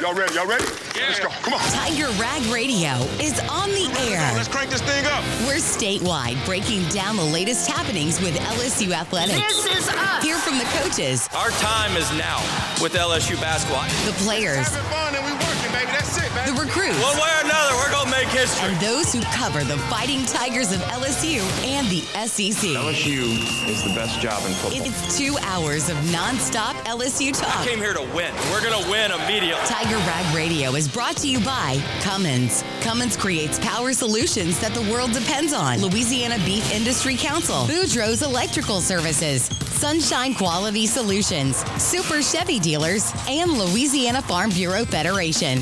Y'all ready? Yeah. Let's go. Come on. Tiger Rag Radio is on the air. Let's crank this thing up. We're statewide, breaking down the latest happenings with LSU athletics. This is us. Hear from the coaches. Our time is now with LSU basketball. The players. Having fun and we working, baby. That's it, baby. The recruits. One way or another, we're going to make history. And those who cover the Fighting Tigers of LSU and the SEC. LSU is the best job in football. It's 2 hours of nonstop LSU talk. I came here to win. We're going to win immediately. Tiger Rag Radio is brought to you by Cummins. Cummins creates power solutions that the world depends on. Louisiana Beef Industry Council. Boudreaux's Electrical Services. Sunshine Quality Solutions. Super Chevy Dealers. And Louisiana Farm Bureau Federation.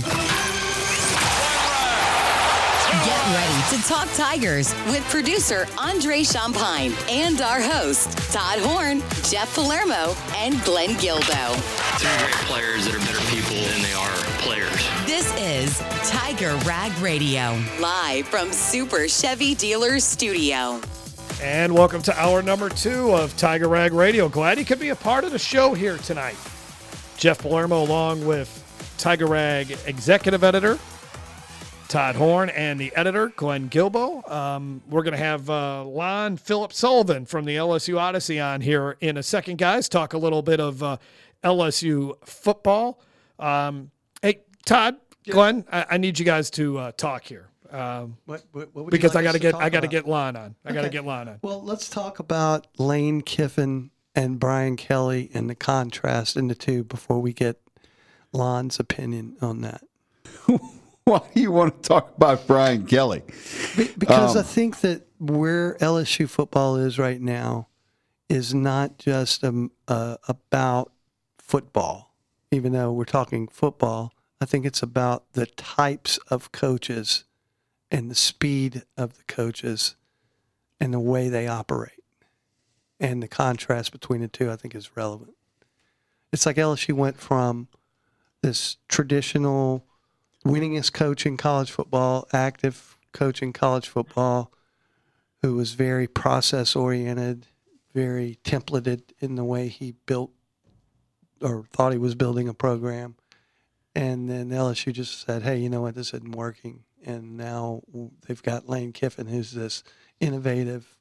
Get ready to talk Tigers with producer Andre Champagne and our hosts Todd Horn, Jeff Palermo, and Glenn Gilbo. Three great players that are better people than they are players. This is Tiger Rag Radio, live from Super Chevy Dealers Studio. And welcome to hour number 2 of Tiger Rag Radio. Glad you could be a part of the show here tonight. Jeff Palermo along with Tiger Rag executive editor Todd Horn and the editor, Glenn Gilbo. We're going to have Lon Phillip Sullivan from the LSU Odyssey on here in a second, guys. Talk a little bit of LSU football. Hey, Todd, Glenn, I need you guys to talk here. What would because you I like got to get Lon on. I got to get Lon on. Well, let's talk about Lane Kiffin and Brian Kelly and the contrast in the two before we get Lon's opinion on that. Why do you want to talk about Brian Kelly? Because I think that where LSU football is right now is not just about football. Even though we're talking football, I think it's about the types of coaches and the speed of the coaches and the way they operate. And the contrast between the two, I think, is relevant. It's like LSU went from this traditional winningest coach in college football, active coach in college football, who was very process-oriented, very templated in the way he built or thought he was building a program. And then LSU just said, hey, you know what, this isn't working. And now they've got Lane Kiffin, who's this innovative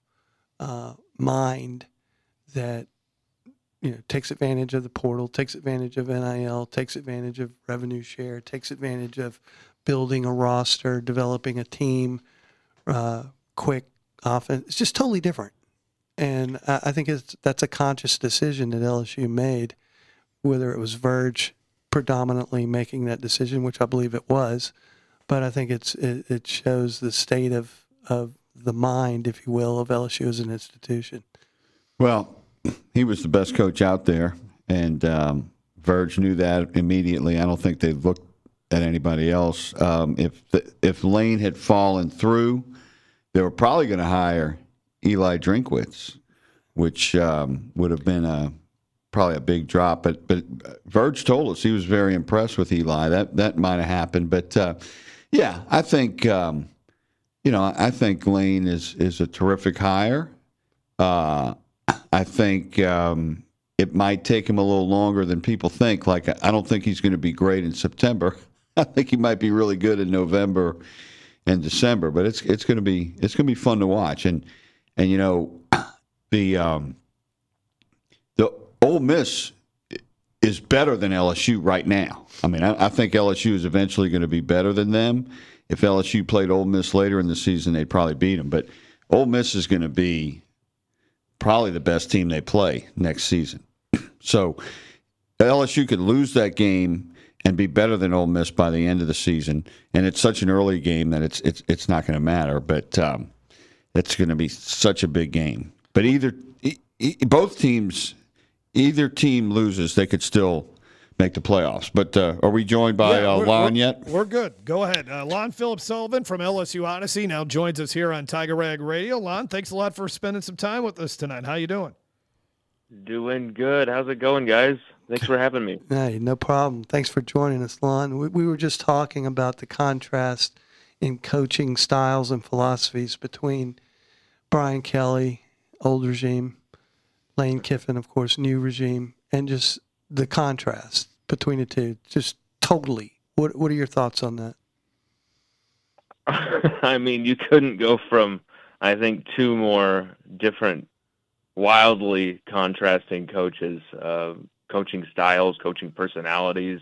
mind that takes advantage of the portal, takes advantage of NIL, takes advantage of revenue share, takes advantage of building a roster, developing a team, quick offense. It's just totally different. And I think that's a conscious decision that LSU made, whether it was Verge predominantly making that decision, which I believe it was. But I think it shows the state of the mind, if you will, of LSU as an institution. Well, he was the best coach out there, and Verge knew that immediately. I don't think they looked at anybody else. If Lane had fallen through, they were probably going to hire Eli Drinkwitz, which would have been probably a big drop. But Verge told us he was very impressed with Eli. That might have happened. But yeah, I think I think Lane is a terrific hire. I think it might take him a little longer than people think. Like, I don't think he's going to be great in September. I think he might be really good in November and December. But it's going to be fun to watch. And the Ole Miss is better than LSU right now. I mean, I think LSU is eventually going to be better than them. If LSU played Ole Miss later in the season, they'd probably beat them. But Ole Miss is going to be probably the best team they play next season. So LSU could lose that game and be better than Ole Miss by the end of the season. And it's such an early game that it's not going to matter. But it's going to be such a big game. But either team loses, they could still make the playoffs. But are we joined by Lon yet? We're good. Go ahead. Lon Phillip Sullivan from LSU Odyssey now joins us here on Tiger Rag Radio. Lon, thanks a lot for spending some time with us tonight. How you doing? Doing good. How's it going, guys? Thanks for having me. Hey, no problem. Thanks for joining us, Lon. We were just talking about the contrast in coaching styles and philosophies between Brian Kelly, old regime, Lane Kiffin, of course, new regime, and just the contrast between the two, just totally What are your thoughts on that? I mean, you couldn't go from, I think, two more different, wildly contrasting coaches, coaching styles, coaching personalities.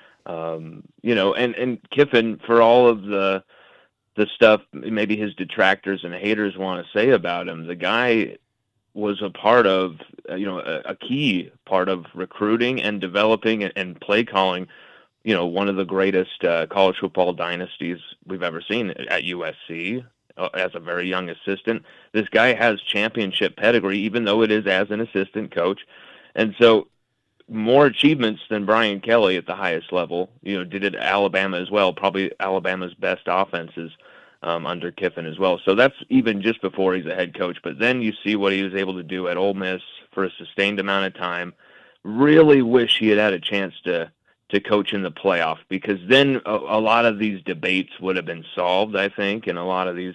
And Kiffin, for all of the stuff maybe his detractors and haters want to say about him, the guy was a part of, a key part of recruiting and developing and play calling, one of the greatest college football dynasties we've ever seen at USC as a very young assistant. This guy has championship pedigree, even though it is as an assistant coach. And so more achievements than Brian Kelly at the highest level, did it at Alabama as well, probably Alabama's best offenses under Kiffin as well. So that's even just before he's a head coach. But then you see what he was able to do at Ole Miss for a sustained amount of time. Really wish he had a chance to coach in the playoff, because then a lot of these debates would have been solved, I think, and a lot of these,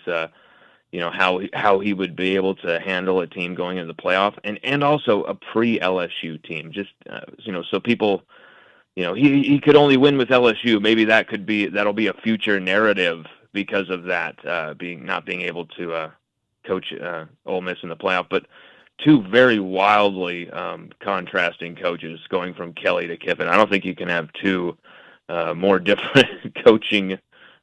how he would be able to handle a team going into the playoff, and also a pre-LSU team. Just so people, he could only win with LSU. Maybe that'll be a future narrative because of that not being able to coach Ole Miss in the playoff, but. Two very wildly contrasting coaches going from Kelly to Kiffin. I don't think you can have two more different coaching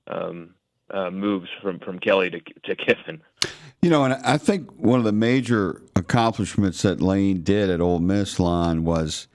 moves from Kelly to Kiffin. And I think one of the major accomplishments that Lane did at Ole Miss, Lon, was,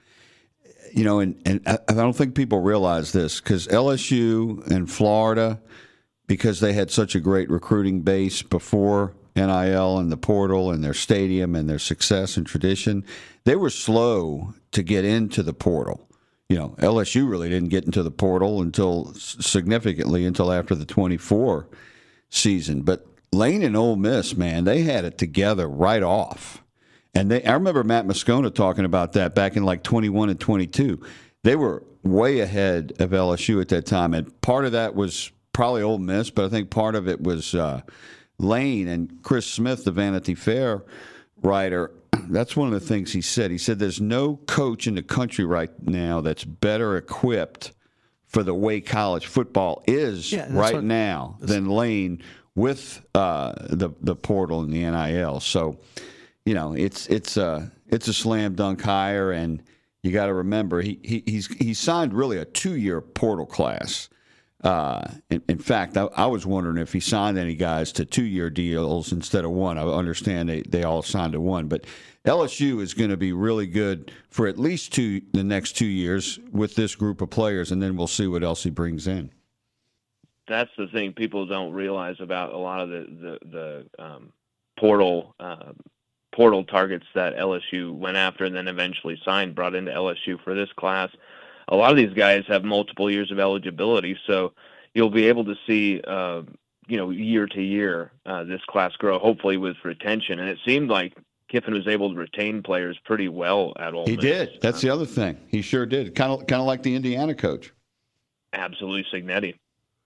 and I don't think people realize this, because LSU and Florida, because they had such a great recruiting base before NIL and the portal and their stadium and their success and tradition, they were slow to get into the portal. LSU really didn't get into the portal until after the 24 season. But Lane and Ole Miss, man, they had it together right off. And I remember Matt Moscona talking about that back in like 21 and 22. They were way ahead of LSU at that time. And part of that was probably Ole Miss, but I think part of it was Lane. And Chris Smith, the Vanity Fair writer, that's one of the things he said. He said there's no coach in the country right now that's better equipped for the way college football is now than Lane with the portal and the NIL. So, it's a slam dunk hire, and you got to remember he signed really a 2-year portal class. In fact, I was wondering if he signed any guys to 2-year deals instead of one. I understand they all signed to one, but LSU is going to be really good for at least the next 2 years with this group of players, and then we'll see what else he brings in. That's the thing people don't realize about a lot of the portal targets that LSU went after and then eventually brought into LSU for this class. A lot of these guys have multiple years of eligibility, so you'll be able to see, year to year, this class grow, hopefully with retention. And it seemed like Kiffin was able to retain players pretty well at Ole Miss. He did. That's the other thing. He sure did. Kind of like the Indiana coach. Absolutely, Cignetti.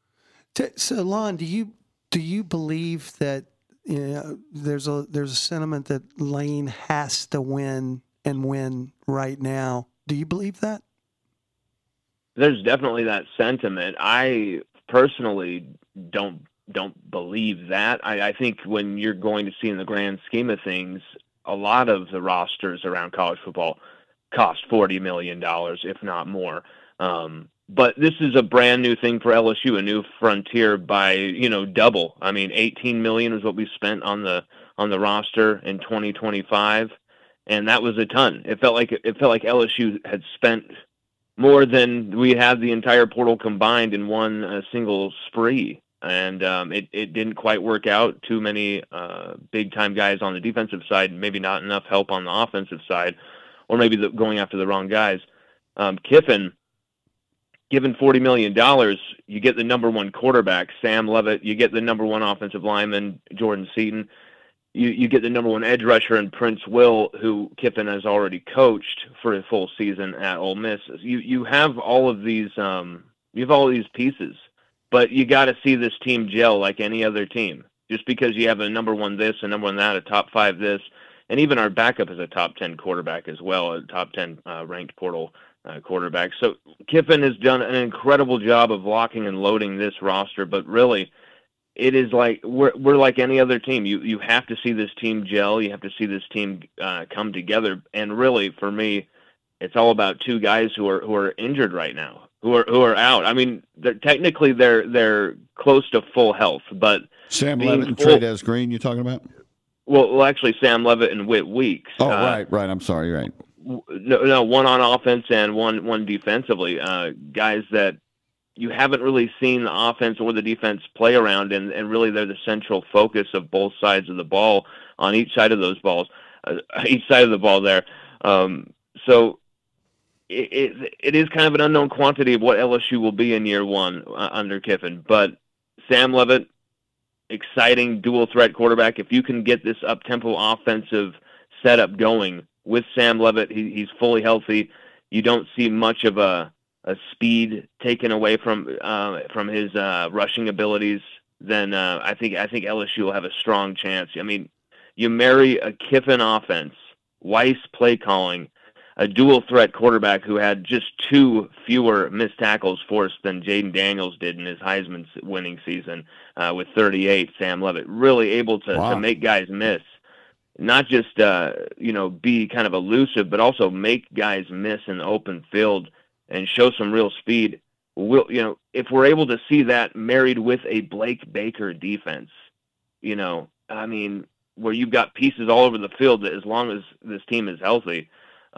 So, Lon, do you believe that there's a sentiment that Lane has to win and win right now? Do you believe that? There's definitely that sentiment. I personally don't believe that. I think when you're going to see in the grand scheme of things, a lot of the rosters around college football cost $40 million, if not more. But this is a brand new thing for LSU, a new frontier by, double. I mean, $18 million is what we spent on the roster in 2025, and that was a ton. It felt like LSU had spent more than we had the entire portal combined in one single spree. And it didn't quite work out. Too many big-time guys on the defensive side, maybe not enough help on the offensive side, or maybe going after the wrong guys. Kiffin, given $40 million, you get the number one quarterback, Sam Levitt. You get the number one offensive lineman, Jordan Seaton. You get the number one edge rusher in Prince Will, who Kiffin has already coached for a full season at Ole Miss. You have all of these pieces, but you got to see this team gel like any other team. Just because you have a number one this, a number one that, a top 5 this, and even our backup is a top 10 quarterback as well, a top 10 ranked portal quarterback. So Kiffin has done an incredible job of locking and loading this roster, but really it is like we're like any other team. You have to see this team gel. You have to see this team come together. And really, for me, it's all about two guys who are injured right now, who are out. I mean, they're close to full health, but Sam Levitt and Trey'Dez Green, you talking about? Well, actually, Sam Levitt and Whit Weeks. Oh, right. I'm sorry, right. No, one on offense and one defensively. Guys that you haven't really seen the offense or the defense play around, and really they're the central focus of both sides of the ball on each side of those balls, each side of the ball there. So it is kind of an unknown quantity of what LSU will be in year one under Kiffin. But Sam Levitt, exciting dual threat quarterback. If you can get this up-tempo offensive setup going with Sam Levitt, he's fully healthy. You don't see much of a speed taken away from his rushing abilities. Then I think LSU will have a strong chance. I mean, you marry a Kiffin offense, Weiss play calling, a dual threat quarterback who had just 2 fewer missed tackles forced than Jaden Daniels did in his Heisman winning season with 38. Sam Levitt really able to make guys miss. Not just be kind of elusive, but also make guys miss in the open field and show some real speed. If we're able to see that married with a Blake Baker defense, I mean, where you've got pieces all over the field, that as long as this team is healthy,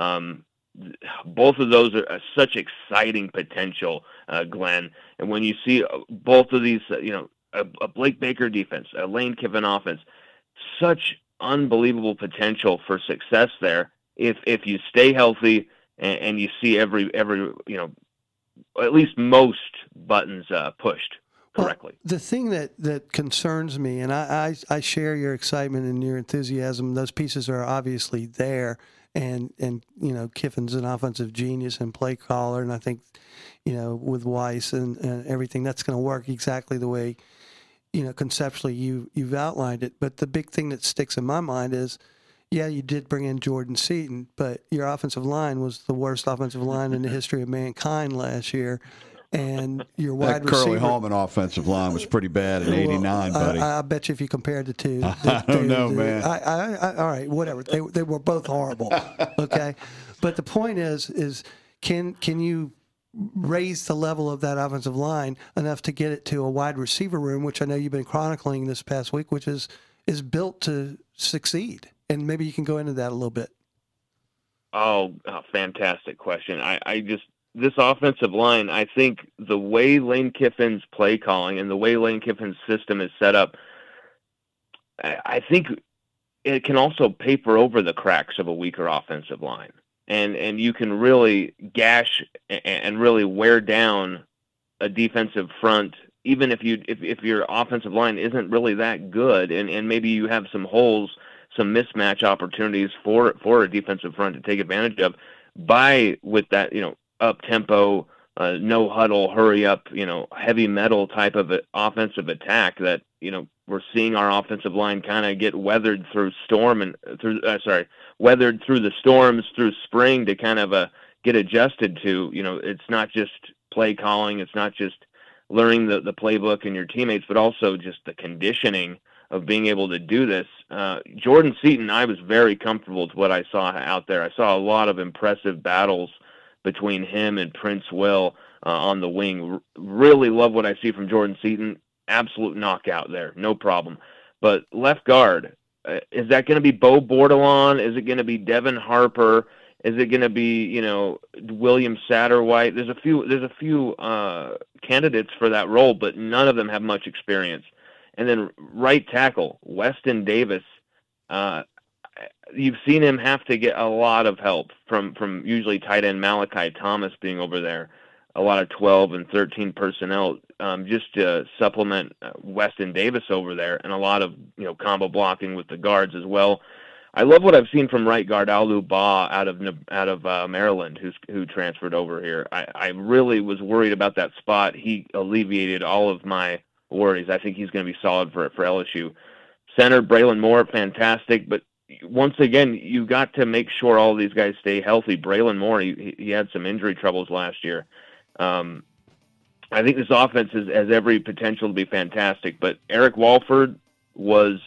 both of those are such exciting potential, Glenn. And when you see both of these, a Blake Baker defense, a Lane Kiffin offense, such unbelievable potential for success there if you stay healthy and you see every at least most buttons pushed correctly. Well, the thing that concerns me, and I share your excitement and your enthusiasm, those pieces are obviously there, and Kiffin's an offensive genius and play caller, and I think with Weiss and everything, that's going to work exactly the way conceptually you've outlined it. But the big thing that sticks in my mind is, yeah, you did bring in Jordan Seaton, but your offensive line was the worst offensive line in the history of mankind last year. And your wide receiver, Curly Hallman offensive line was pretty bad in '89, buddy. I bet you if you compared the two, I don't know, man. All right, whatever. They were both horrible. Okay, but the point is can you raise the level of that offensive line enough to get it to a wide receiver room, which I know you've been chronicling this past week, which is built to succeed? And maybe you can go into that a little bit. Oh, fantastic question. This offensive line, I think the way Lane Kiffin's play calling and the way Lane Kiffin's system is set up, I think it can also paper over the cracks of a weaker offensive line. And you can really gash and really wear down a defensive front, even if your offensive line isn't really that good, and maybe you have some holes, some mismatch opportunities for a defensive front to take advantage of with that, up tempo, no huddle, hurry up, heavy metal type of offensive attack that, we're seeing our offensive line kind of get weathered through weathered through the storms through spring to kind of get adjusted to. It's not just play calling, it's not just learning the playbook and your teammates, but also just the conditioning of being able to do this. Jordan Seaton, I was very comfortable with what I saw out there. I saw a lot of impressive battles between him and Prince Will on the wing. Really love what I see from Jordan Seaton. Absolute knockout there, no problem. But left guard, is that going to be Bo Bordelon? Is it going to be Devin Harper? Is it going to be William Satterwhite? There's a few candidates for that role, but none of them have much experience. And then right tackle, Weston Davis. You've seen him have to get a lot of help from usually tight end Malachi Thomas being over there, a lot of 12 and 13 personnel just to supplement Weston Davis over there, and a lot of combo blocking with the guards as well. I love what I've seen from right guard Alu Ba out of Maryland, who transferred over here. I really was worried about that spot. He alleviated all of my worries. I think he's going to be solid for LSU. Center Braylon Moore, fantastic, but once again, you got to make sure all these guys stay healthy. Braylon Moore, he had some injury troubles last year. I think this offense has every potential to be fantastic, but Eric Walford was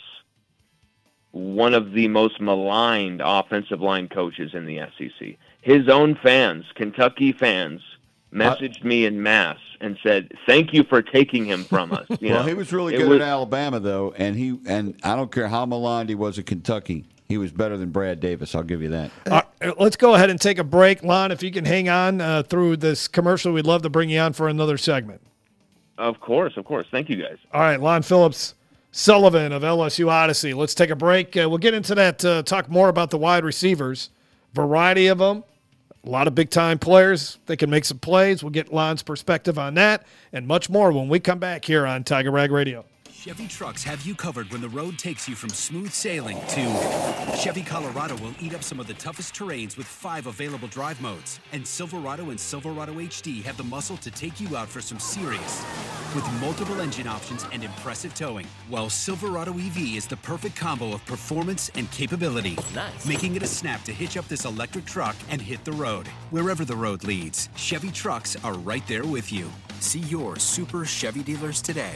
one of the most maligned offensive line coaches in the SEC. His own fans, Kentucky fans, messaged me en masse and said, "Thank you for taking him from us." He was really good at Alabama, though, and I don't care how maligned he was at Kentucky. He was better than Brad Davis. I'll give you that. Let's go ahead and take a break. Lon, if you can hang on through this commercial, we'd love to bring you on for another segment. Of course. Thank you, guys. All right, Lon Phillips Sullivan of LSU Odyssey. Let's take a break. We'll get into that, talk more about the wide receivers, variety of them, a lot of big-time players. They can make some plays. We'll get Lon's perspective on that and much more when we come back here on Tiger Rag Radio. Chevy trucks have you covered when the road takes you from smooth sailing to Chevy Colorado will eat up some of the toughest terrains with 5 available drive modes. And Silverado and Silverado HD have the muscle to take you out for some serious with multiple engine options and impressive towing. While Silverado EV is the perfect combo of performance and capability, making it a snap to hitch up this electric truck and hit the road. Wherever the road leads, Chevy trucks are right there with you. See your Super Chevy dealers today.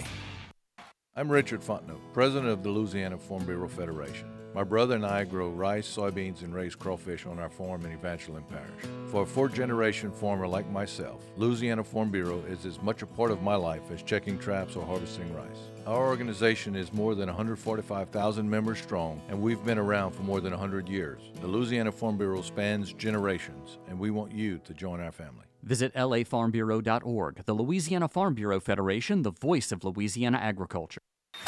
I'm Richard Fontenot, president of the Louisiana Farm Bureau Federation. My brother and I grow rice, soybeans, and raise crawfish on our farm in Evangeline Parish. For a fourth-generation farmer like myself, Louisiana Farm Bureau is as much a part of my life as checking traps or harvesting rice. Our organization is more than 145,000 members strong, and we've been around for more than 100 years. The Louisiana Farm Bureau spans generations, and we want you to join our family. Visit lafarmbureau.org. The Louisiana Farm Bureau Federation, the voice of Louisiana agriculture.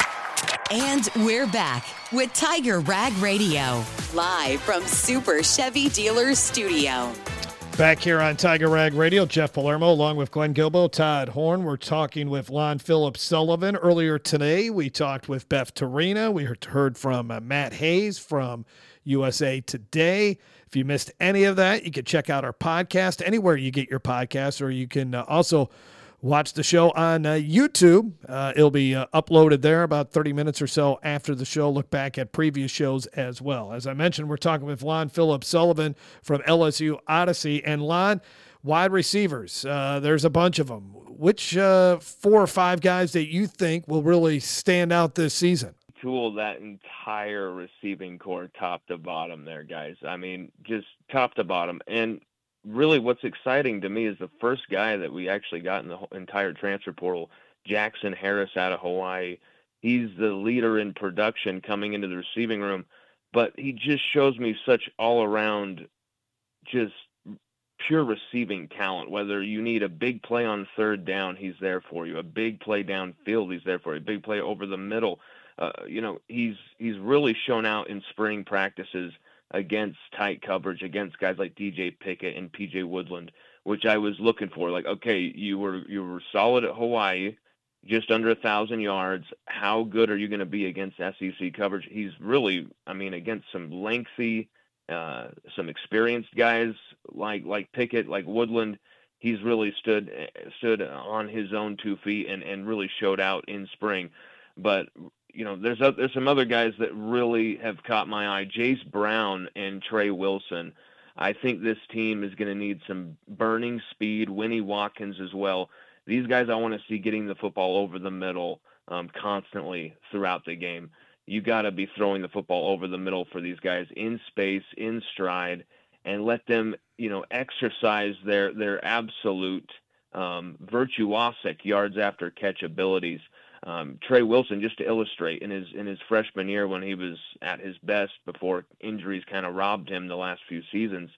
And we're back with Tiger Rag Radio, live from Super Chevy Dealers Studio. Back here on Tiger Rag Radio, Jeff Palermo along with Glenn Gilbo, Todd Horn. We're talking with Lon Phillips Sullivan. Earlier today, we talked with Beth Torina. We heard from Matt Hayes from USA Today. If you missed any of that, you can check out our podcast anywhere you get your podcasts, or you can also watch the show on YouTube. It'll be uploaded there about 30 minutes or so after the show. Look back at previous shows as well. As I mentioned, we're talking with Lon Phillips Sullivan from LSU Odyssey. And Lon, wide receivers, there's a bunch of them. Which 4 or 5 guys that you think will really stand out this season? Tool that entire receiving core top to bottom there, guys. I mean, just top to bottom. And really what's exciting to me is the first guy that we actually got in the entire transfer portal, Jackson Harris out of Hawaii. He's the leader in production coming into the receiving room, but he just shows me such all-around just pure receiving talent. Whether you need a big play on third down, he's there for you. A big play downfield, he's there for you. A big play over the middle. He's really shown out in spring practices against tight coverage, against guys like DJ Pickett and PJ Woodland, which I was looking for. Like, okay, you were solid at Hawaii, just under 1,000 yards. How good are you going to be against SEC coverage? He's really, against some lengthy, some experienced guys like Pickett, like Woodland. He's really stood on his own 2 feet and really showed out in spring. But there's some other guys that really have caught my eye. Jace Brown and Trey Wilson. I think this team is going to need some burning speed. Winnie Watkins as well. These guys I want to see getting the football over the middle constantly throughout the game. You got to be throwing the football over the middle for these guys in space, in stride, and let them, exercise their absolute virtuosic yards after catch abilities. Trey Wilson, just to illustrate, in his freshman year when he was at his best before injuries kind of robbed him the last few seasons,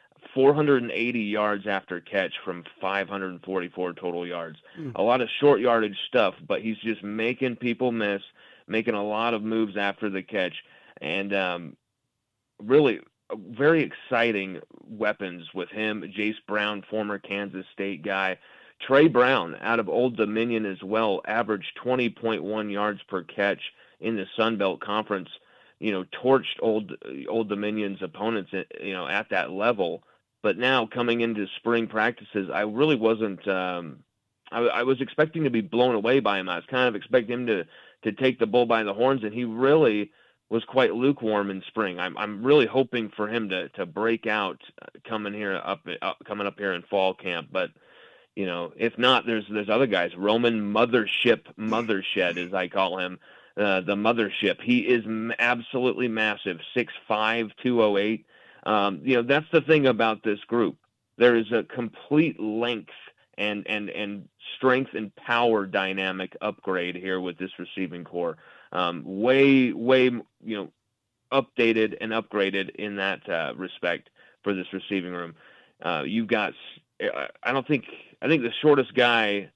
480 yards after catch from 544 total yards. A lot of short yardage stuff, but he's just making people miss, making a lot of moves after the catch, and really very exciting weapons with him. Jace Brown, former Kansas State guy. Trey Brown out of Old Dominion as well, averaged 20.1 yards per catch in the Sun Belt Conference. Torched Old Dominion's opponents, at that level. But now coming into spring practices, I really wasn't. I was expecting to be blown away by him. I was kind of expecting him to take the bull by the horns, and he really was quite lukewarm in spring. I'm really hoping for him to break out coming up here in fall camp. But if not, there's other guys. Roman Mothershed, as I call him, the Mothership. He is absolutely massive, 6'5", 208. That's the thing about this group. There is a complete length and strength and power dynamic upgrade here with this receiving core. Way updated and upgraded in that respect for this receiving room. You've got, I think the shortest guy,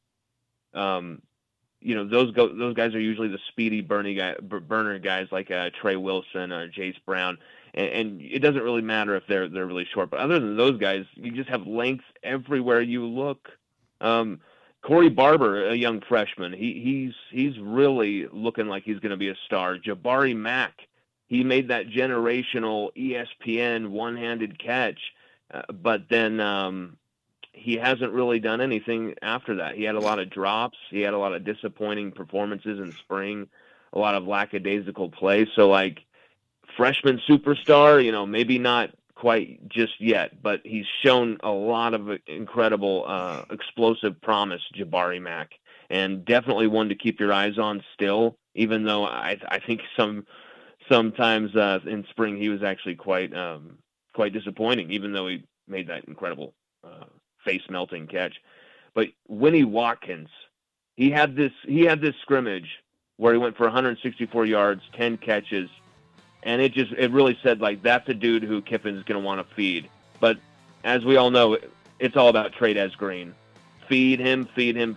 those guys are usually the speedy burner guys like Trey Wilson or Jace Brown. And it doesn't really matter if they're really short, but other than those guys, you just have length everywhere you look. Corey Barber, a young freshman, he's really looking like he's going to be a star. Jabari Mack, he made that generational ESPN one-handed catch, but then he hasn't really done anything after that. He had a lot of drops. He had a lot of disappointing performances in spring, a lot of lackadaisical play. So, freshman superstar, maybe not quite just yet, but he's shown a lot of incredible explosive promise, Jabari Mack, and definitely one to keep your eyes on still, even though I think sometimes in spring he was actually quite disappointing, even though he made that incredible face-melting catch. But Winnie Watkins, he had this scrimmage where he went for 164 yards, 10 catches, and it really said, that's a dude who Kiffin's going to want to feed. But as we all know, it's all about Trey Green. Feed him,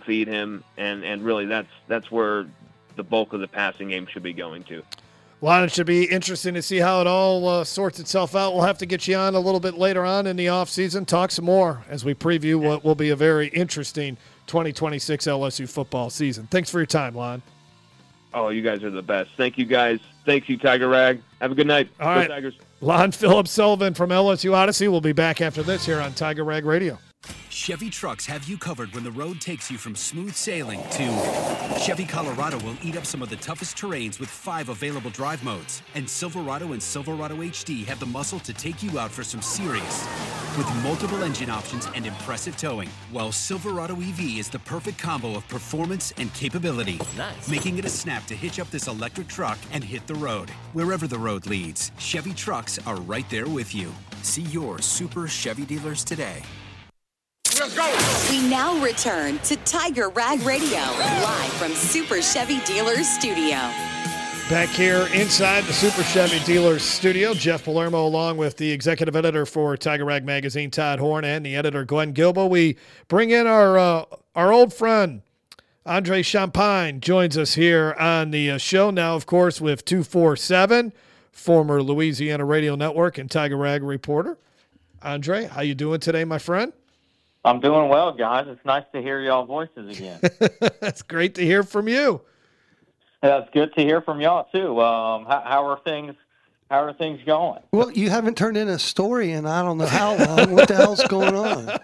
and really that's where the bulk of the passing game should be going to. Well, it should be interesting to see how it all sorts itself out. We'll have to get you on a little bit later on in the offseason, talk some more as we preview what will be a very interesting 2026 LSU football season. Thanks for your time, Lon. Oh, you guys are the best. Thank you, guys. Thank you, Tiger Rag. Have a good night. All right. Go Tigers. Lon Phillips Sullivan from LSU Odyssey will be back after this here on Tiger Rag Radio. Chevy trucks have you covered when the road takes you from smooth sailing to Chevy Colorado will eat up some of the toughest terrains with 5 available drive modes. And Silverado and Silverado HD have the muscle to take you out for some serious with multiple engine options and impressive towing. While Silverado EV is the perfect combo of performance and capability, making it a snap to hitch up this electric truck and hit the road. Wherever the road leads, Chevy trucks are right there with you. See your Super Chevy dealers today. Let's go. We now return to Tiger Rag Radio, live from Super Chevy Dealers Studio. Back here inside the Super Chevy Dealers Studio, Jeff Palermo along with the executive editor for Tiger Rag Magazine, Todd Horn, and the editor, Glenn Gilbo. We bring in our old friend, Andre Champagne, joins us here on the show now, of course, with 247, former Louisiana Radio Network and Tiger Rag reporter. Andre, how you doing today, my friend? I'm doing well, guys. It's nice to hear y'all voices again. That's great to hear from you. That's good to hear from y'all too. How are things going? Well, you haven't turned in a story in I don't know how long. What the hell's going on?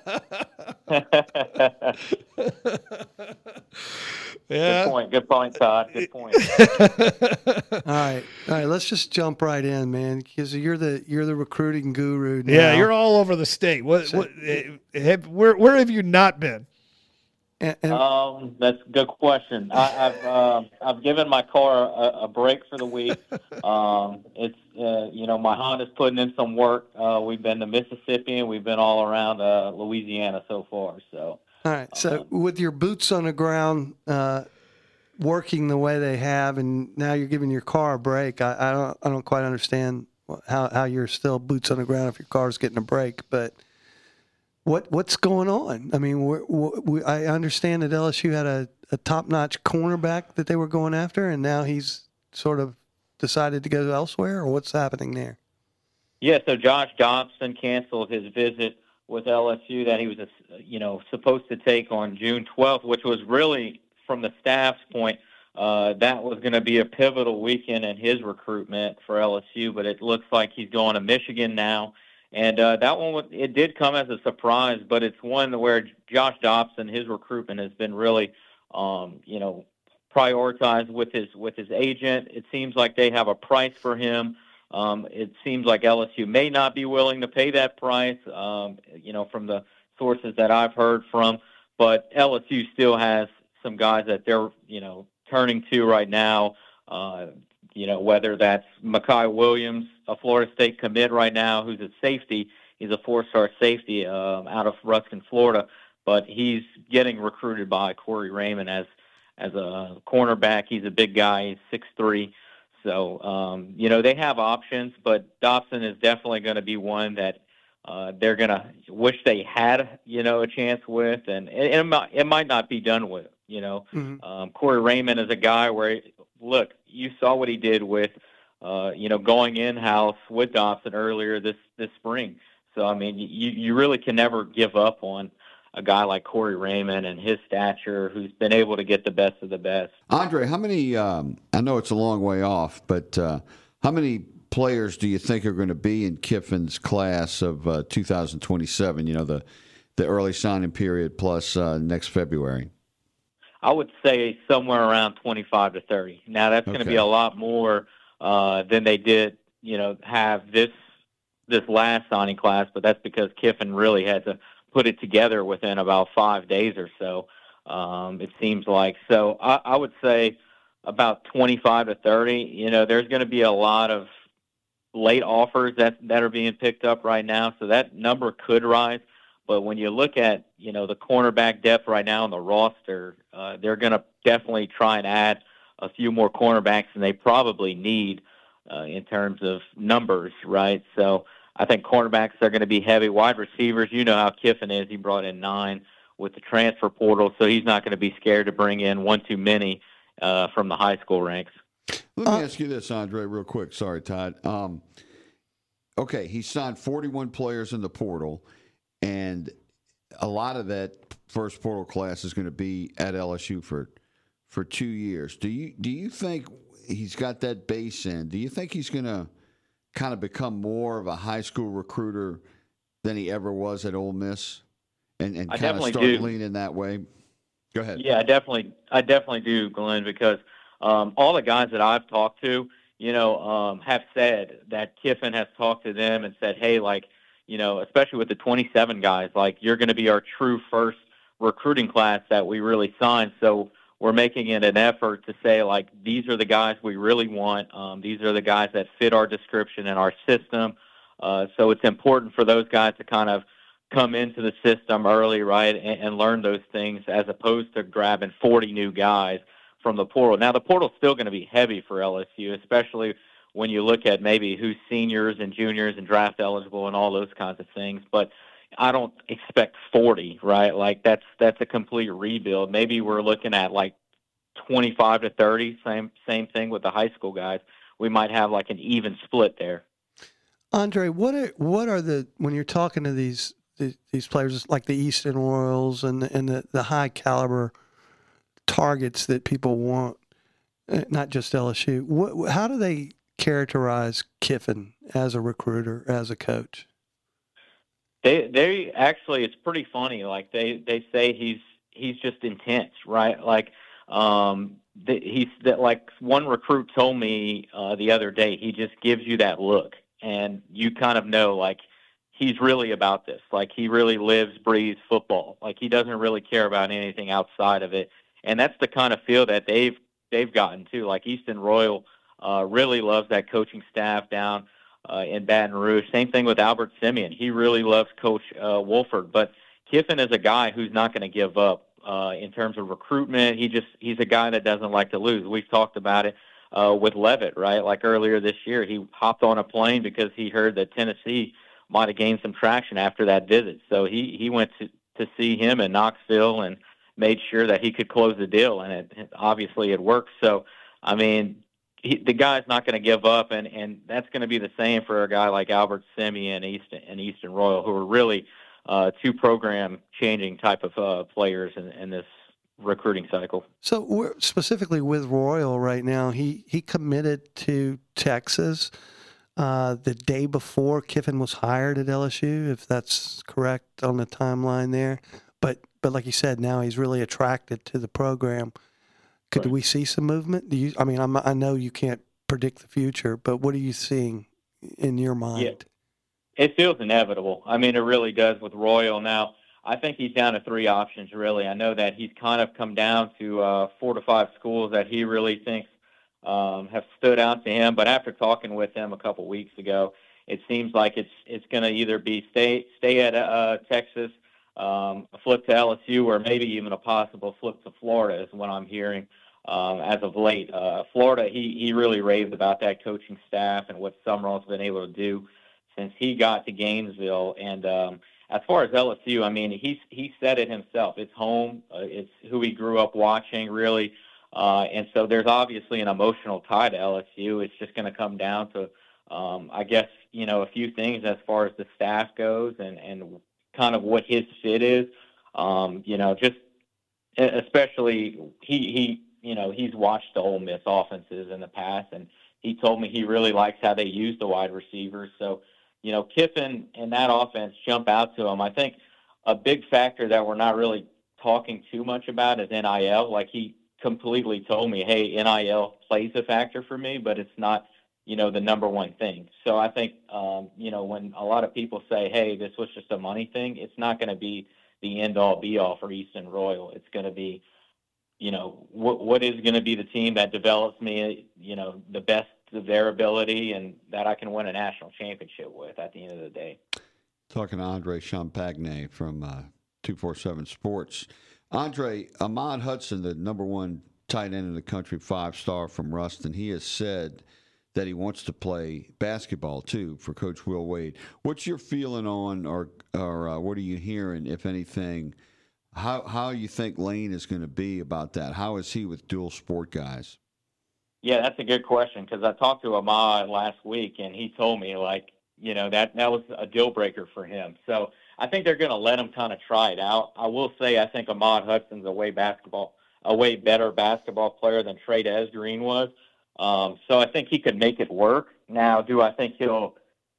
Yeah. Good point, Todd. Good point. All right. Let's just jump right in, man, because you're the recruiting guru now. Yeah, you're all over the state. Where have you not been? That's a good question. I've given my car a break for the week. It's my Honda's putting in some work. We've been to Mississippi and we've been all around Louisiana so far. So. All right. So with your boots on the ground, working the way they have, and now you're giving your car a break. I don't quite understand how you're still boots on the ground if your car's getting a break, but. What's going on? I mean, I understand that LSU had a top-notch cornerback that they were going after, and now he's sort of decided to go elsewhere, or what's happening there? Yeah, so Josh Dobson canceled his visit with LSU that he was, supposed to take on June 12th, which was really, from the staff's point, that was going to be a pivotal weekend in his recruitment for LSU, but it looks like he's going to Michigan now. And that one, it did come as a surprise, but it's one where Josh Dobson, his recruitment has been really, prioritized with his agent. It seems like they have a price for him. It seems like LSU may not be willing to pay that price, from the sources that I've heard from. But LSU still has some guys that they're, turning to right now, whether that's Mekhi Williams, a Florida State commit right now, who's a safety. He's a 4-star safety out of Ruskin, Florida. But he's getting recruited by Corey Raymond as a cornerback. He's a big guy. He's 6'3". So, they have options, but Dobson is definitely going to be one that they're going to wish they had, a chance with, and it might not be done with, Corey Raymond is a guy where, look, you saw what he did with, going in-house with Dobson earlier this spring. So, I mean, you really can never give up on a guy like Corey Raymond and his stature, who's been able to get the best of the best. Andre, how many, I know it's a long way off, but how many players do you think are going to be in Kiffin's class of 2027, the early signing period plus next February? I would say somewhere around 25 to 30. Now, that's going to be a lot more than they did, have this last signing class, but that's because Kiffin really had to put it together within about 5 days or so, it seems like. So I would say about 25 to 30. There's going to be a lot of late offers that are being picked up right now, so that number could rise. But when you look at, the cornerback depth right now on the roster, they're going to definitely try and add a few more cornerbacks than they probably need in terms of numbers, right? So I think cornerbacks are going to be heavy. Wide receivers, you know how Kiffin is. He brought in 9 with the transfer portal, so he's not going to be scared to bring in one too many from the high school ranks. Let me ask you this, Andre, real quick. Sorry, Todd. Okay, he signed 41 players in the portal, and a lot of that first portal class is going to be at LSU for 2 years. Do you think he's got that base in? Do you think he's going to kind of become more of a high school recruiter than he ever was at Ole Miss, and kind of start leaning that way? Go ahead. Yeah, I definitely do, Glenn, because all the guys that I've talked to, have said that Kiffin has talked to them and said, hey, especially with the 27 guys, you're going to be our true first recruiting class that we really signed. So we're making it an effort to say, these are the guys we really want. These are the guys that fit our description and our system. So it's important for those guys to kind of come into the system early, right, and learn those things as opposed to grabbing 40 new guys from the portal. Now, the portal's still going to be heavy for LSU, especially when you look at maybe who's seniors and juniors and draft eligible and all those kinds of things. But I don't expect 40, right? That's a complete rebuild. Maybe we're looking at 25 to 30, same thing with the high school guys. We might have an even split there. Andre, what are the, when you're talking to these players like the Easton Royals and the high caliber targets that people want, not just LSU, how do they characterize Kiffin as a recruiter, as a coach? They actually, it's pretty funny. They say he's just intense, right? One recruit told me the other day, he just gives you that look, and you kind of know he's really about this. He really lives, breathes football. He doesn't really care about anything outside of it, and that's the kind of feel that they've gotten too. Easton Royal really loves that coaching staff down in Baton Rouge. Same thing with Albert Simeon. He really loves Coach Wolford. But Kiffin is a guy who's not going to give up in terms of recruitment. He's a guy that doesn't like to lose. We've talked about it with Levitt, right? Earlier this year, he hopped on a plane because he heard that Tennessee might have gained some traction after that visit. So he went to see him in Knoxville and made sure that he could close the deal, and obviously it worked. So, I mean, the guy's not going to give up, and that's going to be the same for a guy like Albert Simeon and Easton Royal, who are really two program-changing type of players in this recruiting cycle. So we're specifically with Royal right now, he committed to Texas the day before Kiffin was hired at LSU, if that's correct on the timeline there. But like you said, now he's really attracted to the program. Could we see some movement? I know you can't predict the future, but what are you seeing in your mind? Yeah. It feels inevitable. I mean, it really does with Royal now. I think he's down to 3 options, really. I know that he's kind of come down to 4 to 5 schools that he really thinks have stood out to him. But after talking with him a couple weeks ago, it seems like it's going to either be stay at Texas, a flip to LSU, or maybe even a possible flip to Florida is what I'm hearing as of late. Florida, he really raved about that coaching staff and what Summerall's been able to do since he got to Gainesville. And as far as LSU, I mean, he said it himself. It's home. It's who he grew up watching, really. And so there's obviously an emotional tie to LSU. It's just going to come down to, I guess, a few things as far as the staff goes and kind of what his fit is. Just especially he's watched the Ole Miss offenses in the past, and he told me he really likes how they use the wide receivers. So, Kiffin and that offense jump out to him. I think a big factor that we're not really talking too much about is NIL. Like, he completely told me, hey, NIL plays a factor for me, but it's not, the number one thing. So I think, when a lot of people say, hey, this was just a money thing, it's not going to be the end-all, be-all for Easton Royal. It's going to be, what is going to be the team that develops me, the best of their ability and that I can win a national championship with at the end of the day. Talking to Andre Champagne from 247 Sports. Andre, Ahmad Hudson, the number 1 tight end in the country, 5-star from Ruston, he has said that he wants to play basketball too for Coach Will Wade. What's your feeling on, or what are you hearing, if anything, how you think Lane is going to be about that? How is he with dual sport guys? Yeah, that's a good question, because I talked to Ahmad last week, and he told me, that was a deal breaker for him. So I think they're going to let him kind of try it out. I will say I think Ahmad Hudson's a way better basketball player than Trey Green was. So I think he could make it work. Now, do I think he'll,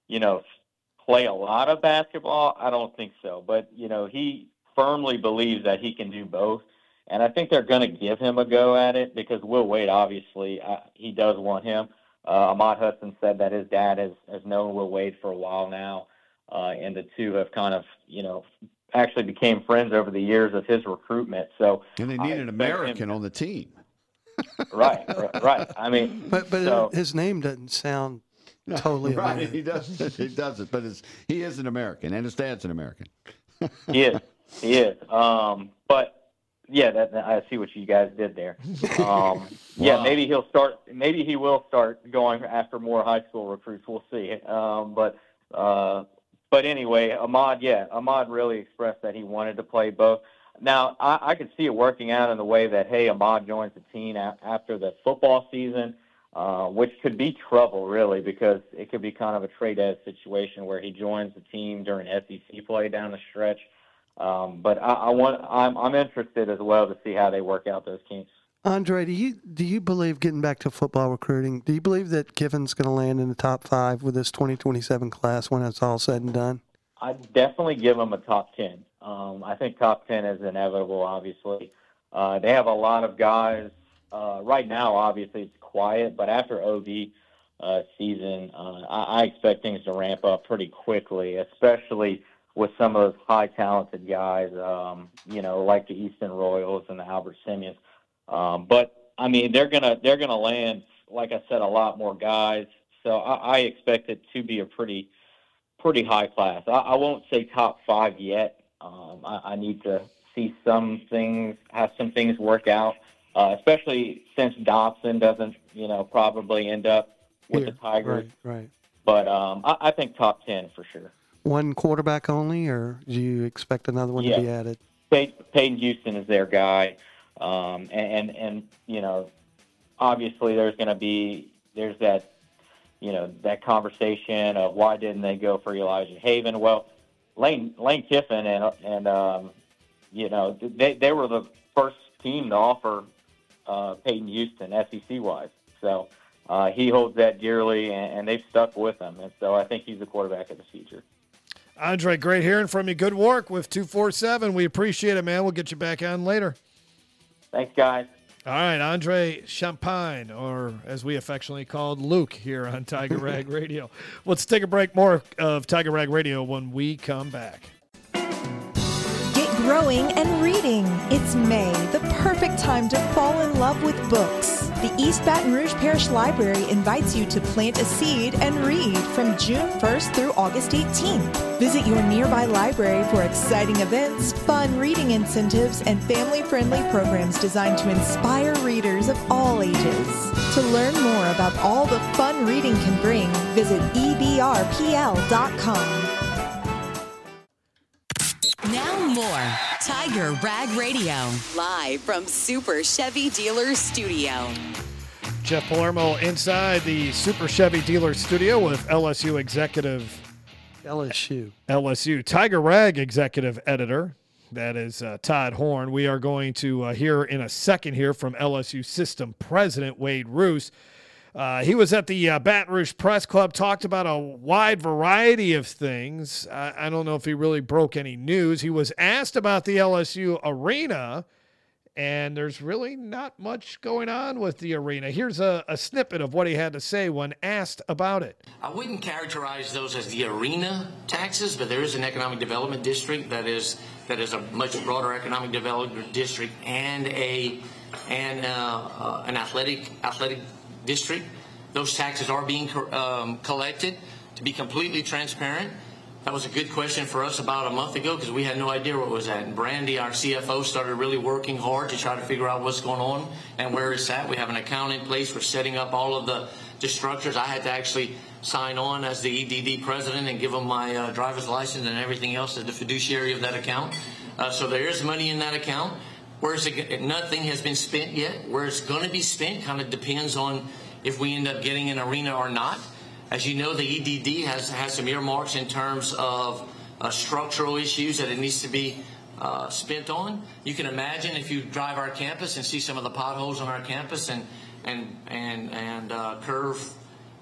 play a lot of basketball? I don't think so. But, he firmly believes that he can do both. And I think they're going to give him a go at it because Will Wade, obviously, he does want him. Ahmad Hudson said that his dad has known Will Wade for a while now, and the two have kind of, actually became friends over the years of his recruitment. So, and they need an American on the team. Right. I mean, but his name doesn't sound totally right. American. He doesn't. But he is an American, and his dad's an American. He is. But. Yeah, I see what you guys did there. Wow. Yeah, maybe he will start going after more high school recruits. We'll see. But anyway, Ahmad really expressed that he wanted to play both. Now, I could see it working out in the way that, hey, Ahmad joins the team after the football season, which could be trouble, really, because it could be kind of a trade-as situation where he joins the team during SEC play down the stretch. But I'm interested as well to see how they work out those kinks. Andre, do you believe, getting back to football recruiting, do you believe that Kiffin's going to land in the top 5 with this 2027 class when it's all said and done? I'd definitely give him a top 10. I think top 10 is inevitable, obviously. They have a lot of guys. Right now, obviously, it's quiet, but after OV season, I expect things to ramp up pretty quickly, especially with some of those high talented guys, like the Easton Royals and the Albert Simeons. But I mean, they're gonna land, like I said, a lot more guys. So I expect it to be a pretty high class. I won't say top 5 yet. I need to see have some things work out, especially since Dobson doesn't, probably end up with the Tigers. Right. But I think top 10 for sure. One quarterback only, or do you expect another one to be added? Peyton Houston is their guy, and obviously there's that that conversation of why didn't they go for Elijah Haven? Well, Lane Kiffin and they were the first team to offer Peyton Houston SEC wise, so he holds that dearly, and they've stuck with him, and so I think he's the quarterback of the future. Andre, great hearing from you. Good work with 247. We appreciate it, man. We'll get you back on later. Thanks, guys. All right, Andre Champagne, or as we affectionately called Luke here on Tiger Rag Radio. Let's take a break. More of Tiger Rag Radio when we come back. Get growing and reading. It's May, the perfect time to fall in love with books. The East Baton Rouge Parish Library invites you to plant a seed and read from June 1st through August 18th. Visit your nearby library for exciting events, fun reading incentives, and family-friendly programs designed to inspire readers of all ages. To learn more about all the fun reading can bring, visit ebrpl.com. Now more Tiger Rag Radio, live from Super Chevy Dealer Studio. Jeff Palermo inside the Super Chevy Dealer Studio with LSU Tiger Rag executive editor. That is Todd Horn. We are going to hear in a second here from LSU system president Wade Roos. He was at the Baton Rouge Press Club, talked about a wide variety of things. I don't know if he really broke any news. He was asked about the LSU arena, and there's really not much going on with the arena. Here's a snippet of what he had to say when asked about it. I wouldn't characterize those as the arena taxes, but there is an economic development district that is a much broader economic development district and an athletic district. Those taxes are being collected. To be completely transparent, that was a good question for us about a month ago because we had no idea what was at. And Brandy, our CFO, started really working hard to try to figure out what's going on and where it's at. We have an account in place for setting up all of the structures. I had to actually sign on as the EDD president and give them my driver's license and everything else as the fiduciary of that account. So there is money in that account. Nothing has been spent yet. Where it's going to be spent kind of depends on if we end up getting an arena or not. As you know, the EDD has some earmarks in terms of structural issues that it needs to be spent on. You can imagine if you drive our campus and see some of the potholes on our campus and curve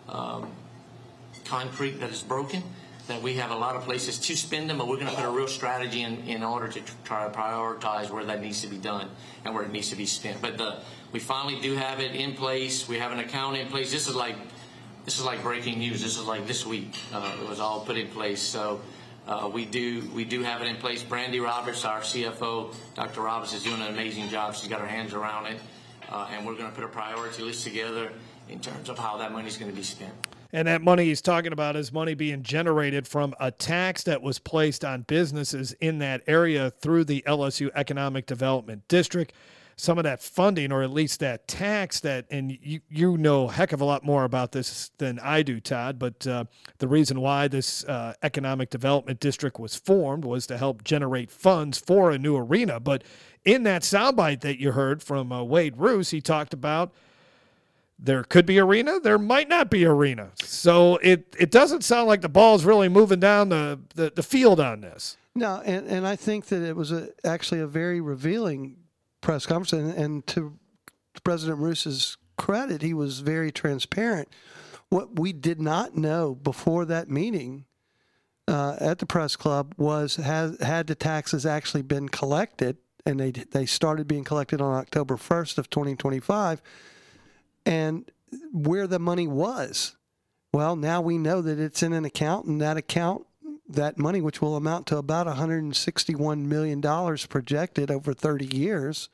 concrete that is broken, that we have a lot of places to spend them, but we're going to put a real strategy in order to try to prioritize where that needs to be done and where it needs to be spent. But we finally do have it in place. We have an account in place. This is like breaking news. This is like this week. It was all put in place. So we do have it in place. Brandy Roberts, our CFO, Dr. Roberts, is doing an amazing job. She's got her hands around it, and we're going to put a priority list together in terms of how that money is going to be spent. And that money he's talking about is money being generated from a tax that was placed on businesses in that area through the LSU Economic Development District. Some of that funding, or at least that tax and you know a heck of a lot more about this than I do, Todd, but the reason why this Economic Development District was formed was to help generate funds for a new arena. But in that soundbite that you heard from Wade Roos, he talked about there could be arena, there might not be arena. So it doesn't sound like the ball's really moving down the field on this. No, and I think that it was actually a very revealing press conference, and to President Roos's credit, he was very transparent. What we did not know before that meeting at the press club was had the taxes actually been collected, and they started being collected on October 1st of 2025, and where the money was. Well, now we know that it's in an account, and that money, which will amount to about $161 million projected over 30 years,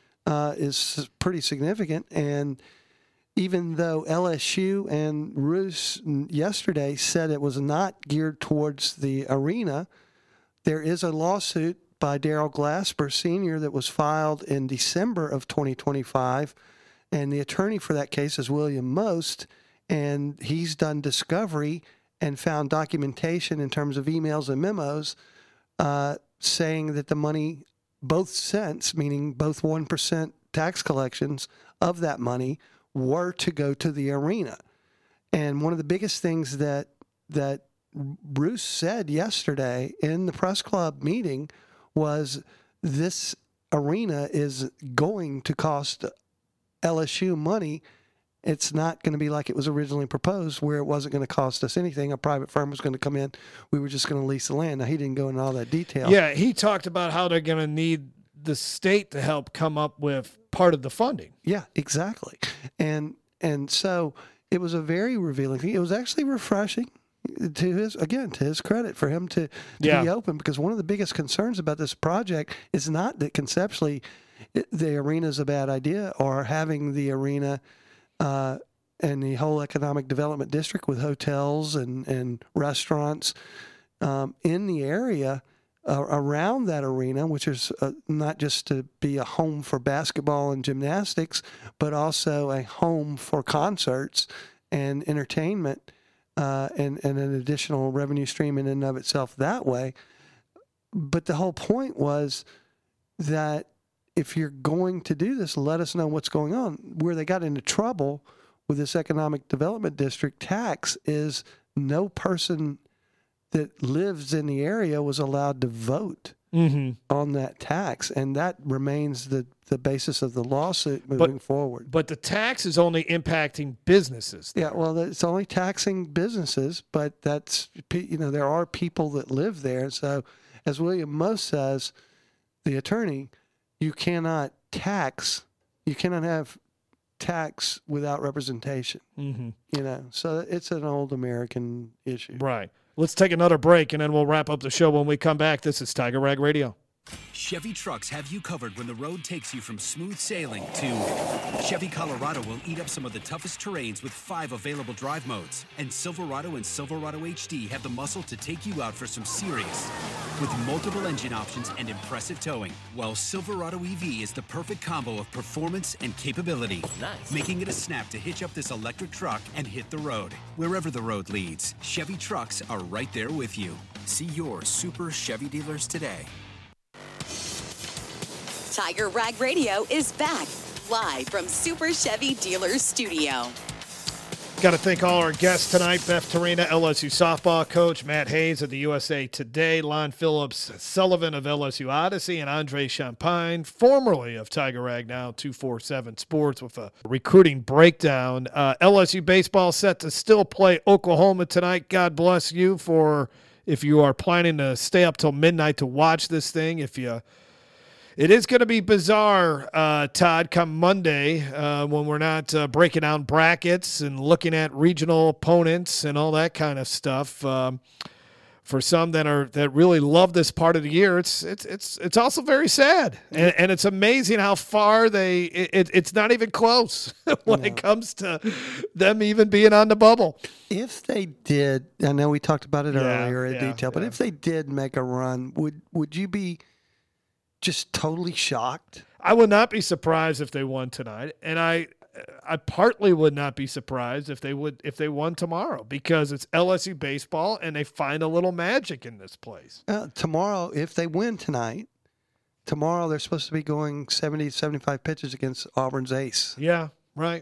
is pretty significant. And even though LSU and Roos yesterday said it was not geared towards the arena, there is a lawsuit by Darrell Glasper Sr. that was filed in December of 2025, and the attorney for that case is William Most, and he's done discovery and found documentation in terms of emails and memos saying that the money, both cents, meaning both 1% tax collections of that money, were to go to the arena. And one of the biggest things that Roos said yesterday in the press club meeting was this arena is going to cost LSU money. It's not going to be like it was originally proposed, where it wasn't going to cost us anything. A private firm was going to come in. We were just going to lease the land. Now, he didn't go into all that detail. Yeah, he talked about how they're going to need the state to help come up with part of the funding. Yeah, exactly. And so it was a very revealing thing. It was actually refreshing to his credit for him to be open, because one of the biggest concerns about this project is not that conceptually the arena is a bad idea, or having the arena and the whole economic development district with hotels and restaurants in the area around that arena, which is not just to be a home for basketball and gymnastics, but also a home for concerts and entertainment, and an additional revenue stream in and of itself that way. But the whole point was that if you're going to do this, let us know what's going on. Where they got into trouble with this economic development district tax is no person that lives in the area was allowed to vote on that tax, and that remains the basis of the lawsuit moving forward. But the tax is only impacting businesses. Yeah, well, it's only taxing businesses, but that's, there are people that live there. So, as William Most says, the attorney, you cannot have tax without representation. So it's an old American issue. Right. Let's take another break, and then we'll wrap up the show. When we come back, this is Tiger Rag Radio. Chevy trucks have you covered when the road takes you from smooth sailing to Chevy Colorado will eat up some of the toughest terrains with 5 available drive modes. And Silverado and Silverado HD have the muscle to take you out for some serious with multiple engine options and impressive towing. While Silverado EV is the perfect combo of performance and capability, making it a snap to hitch up this electric truck and hit the road. Wherever the road leads, Chevy trucks are right there with you. See your Super Chevy dealers today. Tiger Rag Radio is back, live from Super Chevy Dealers Studio. Got to thank all our guests tonight. Beth Torina, LSU softball coach, Matt Hayes of the USA Today, Lon Phillips Sullivan of LSU Odyssey, and Andre Champagne, formerly of Tiger Rag, now 247 Sports, with a recruiting breakdown. LSU baseball set to still play Oklahoma tonight. God bless you if you are planning to stay up till midnight to watch this thing. It is going to be bizarre, Todd, come Monday when we're not breaking down brackets and looking at regional opponents and all that kind of stuff. For some that really love this part of the year, it's also very sad, and it's amazing how far it's not even close when it comes to them even being on the bubble. If they did, I know we talked about it earlier in detail, but if they did make a run, would you be just totally shocked? I would not be surprised if they won tonight, and I partly would not be surprised if they won tomorrow, because it's LSU baseball and they find a little magic in this place. Tomorrow, if they win tonight, they're supposed to be going 70, 75 pitches against Auburn's ace. Yeah, right.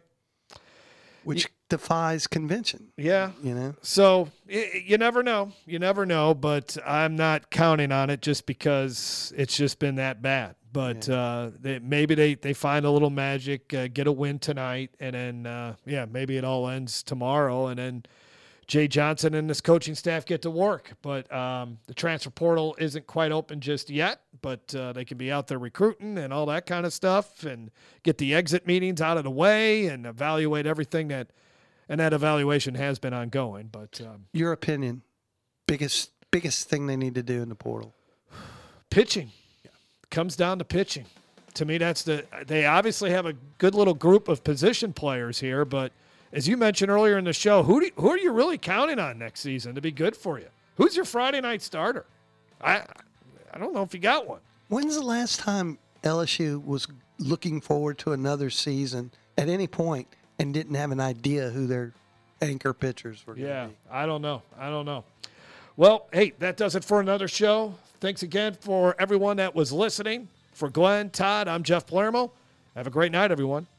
Which defies convention. Yeah. So you never know. You never know, but I'm not counting on it just because it's just been that bad. But maybe they find a little magic, get a win tonight, and then, maybe it all ends tomorrow, and then Jay Johnson and his coaching staff get to work. But the transfer portal isn't quite open just yet, but they can be out there recruiting and all that kind of stuff and get the exit meetings out of the way and evaluate everything and that evaluation has been ongoing. But your opinion, biggest thing they need to do in the portal? Pitching. Comes down to pitching. To me, they obviously have a good little group of position players here, but as you mentioned earlier in the show, who are you really counting on next season to be good for you? Who's your Friday night starter? I don't know if you got one. When's the last time LSU was looking forward to another season at any point and didn't have an idea who their anchor pitchers were going to be? I don't know. Well, hey, that does it for another show. Thanks again for everyone that was listening. For Glenn, Todd, I'm Jeff Palermo. Have a great night, everyone.